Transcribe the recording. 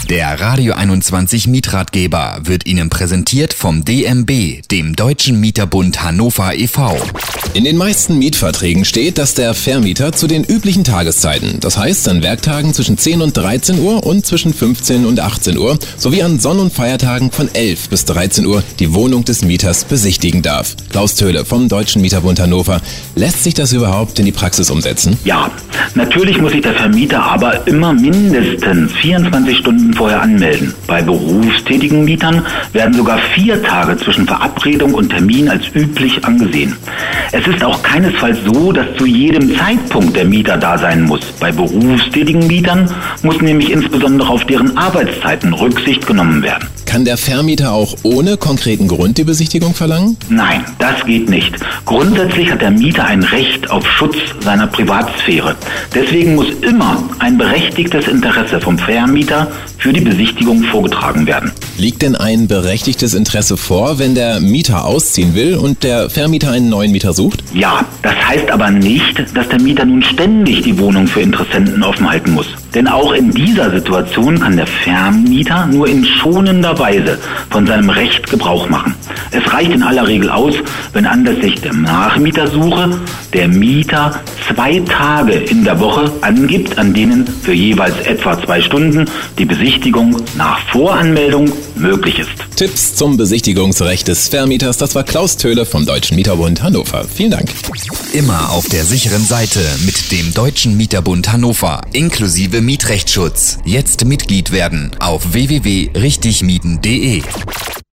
Der Radio 21 Mietratgeber wird Ihnen präsentiert vom DMB, dem Deutschen Mieterbund Hannover e.V. In den meisten Mietverträgen steht, dass der Vermieter zu den üblichen Tageszeiten, das heißt an Werktagen zwischen 10 und 13 Uhr und zwischen 15 und 18 Uhr, sowie an Sonn- und Feiertagen von 11 bis 13 Uhr die Wohnung des Mieters besichtigen darf. Klaus Töhle vom Deutschen Mieterbund Hannover. Lässt sich das überhaupt in die Praxis umsetzen? Ja, natürlich muss sich der Vermieter aber immer mindestens 24 Stunden vorher anmelden. Bei berufstätigen Mietern werden sogar 4 Tage zwischen Verabredung und Termin als üblich angesehen. Es ist auch keinesfalls so, dass zu jedem Zeitpunkt der Mieter da sein muss. Bei berufstätigen Mietern muss nämlich insbesondere auf deren Arbeitszeiten Rücksicht genommen werden. Kann der Vermieter auch ohne konkreten Grund die Besichtigung verlangen? Nein, das geht nicht. Grundsätzlich hat der Mieter ein Recht auf Schutz seiner Privatsphäre. Deswegen muss immer ein berechtigtes Interesse vom Vermieter für die Besichtigung vorgetragen werden. Liegt denn ein berechtigtes Interesse vor, wenn der Mieter ausziehen will und der Vermieter einen neuen Mieter sucht? Ja, das heißt aber nicht, dass der Mieter nun ständig die Wohnung für Interessenten offen halten muss. Denn auch in dieser Situation kann der Vermieter nur in schonender Weise von seinem Recht Gebrauch machen. Es reicht in aller Regel aus, wenn anlässlich der Nachmietersuche der Mieter 2 Tage in der Woche angibt, an denen für jeweils etwa 2 Stunden die Besichtigung nach Voranmeldung möglich ist. Tipps zum Besichtigungsrecht des Vermieters, das war Klaus Töhle vom Deutschen Mieterbund Hannover. Vielen Dank. Immer auf der sicheren Seite mit dem Deutschen Mieterbund Hannover, inklusive Mietrechtsschutz. Jetzt Mitglied werden auf www.richtigmieten.de.